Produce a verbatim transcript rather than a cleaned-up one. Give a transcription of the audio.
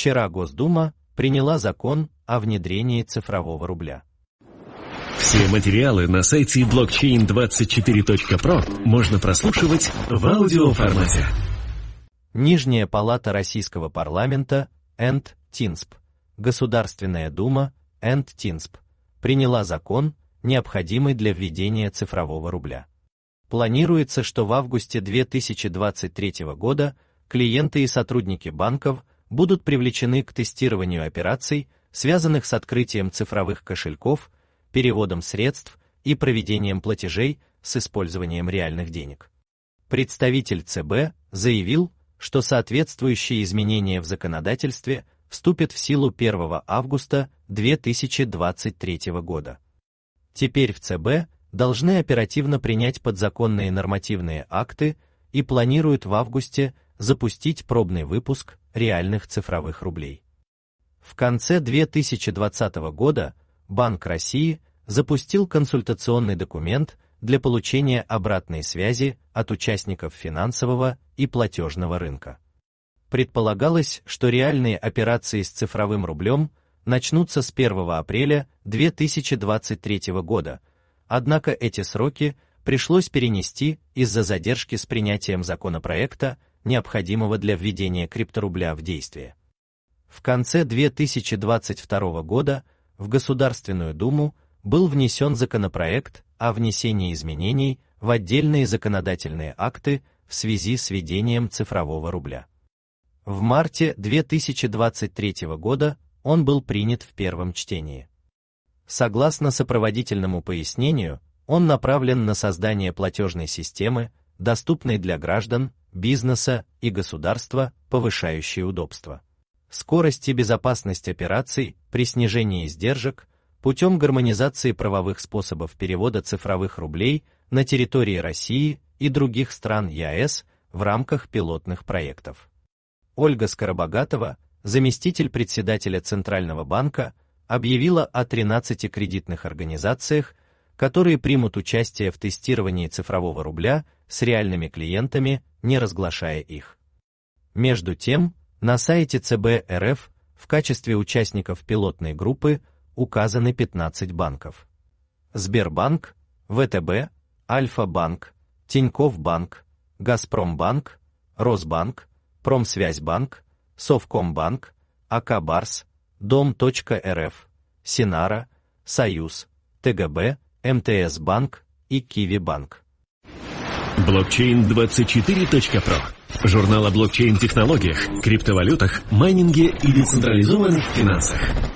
Вчера Госдума приняла закон о внедрении цифрового рубля. Все материалы на сайте блокчейн двадцать четыре точка про можно прослушивать в аудиоформате. Нижняя палата Российского парламента эн тэ ТИНСП, Государственная дума эн тэ ТИНСП, приняла закон, необходимый для введения цифрового рубля. Планируется, что в августе две тысячи двадцать третьего года клиенты и сотрудники банков будут привлечены к тестированию операций, связанных с открытием цифровых кошельков, переводом средств и проведением платежей с использованием реальных денег. Представитель цэ бэ заявил, что соответствующие изменения в законодательстве вступят в силу первого августа две тысячи двадцать третьего года. Теперь в цэ бэ должны оперативно принять подзаконные нормативные акты и планируют в августе запустить пробный выпуск реальных цифровых рублей. В конце две тысячи двадцатого года Банк России запустил консультационный документ для получения обратной связи от участников финансового и платежного рынка. Предполагалось, что реальные операции с цифровым рублем начнутся с первого апреля две тысячи двадцать третьего года, однако эти сроки пришлось перенести из-за задержки с принятием законопроекта, необходимого для введения крипторубля в действие. В конце две тысячи двадцать второго года в Государственную Думу был внесен законопроект о внесении изменений в отдельные законодательные акты в связи с введением цифрового рубля. В марте две тысячи двадцать третьего года он был принят в первом чтении. Согласно сопроводительному пояснению, он направлен на создание платежной системы, доступной для граждан, бизнеса и государства, повышающей удобство, скорость и безопасность операций при снижении издержек путем гармонизации правовых способов перевода цифровых рублей на территории России и других стран е а эс в рамках пилотных проектов. Ольга Скоробогатова, заместитель председателя Центрального банка, объявила о тринадцати кредитных организациях, которые примут участие в тестировании цифрового рубля с реальными клиентами, не разглашая их. Между тем, на сайте цэ бэ эр эф в качестве участников пилотной группы указаны пятнадцать банков: Сбербанк, вэ тэ бэ, Альфа-банк, Тинькофф банк, Газпромбанк, Росбанк, Промсвязьбанк, Совкомбанк, а ка Барс, Дом точка эр эф, Синара, Союз, тэ гэ бэ, эм тэ эс банк и Киви-банк. блокчейн двадцать четыре точка про. Журнал о блокчейн-технологиях, криптовалютах, майнинге и децентрализованных финансах.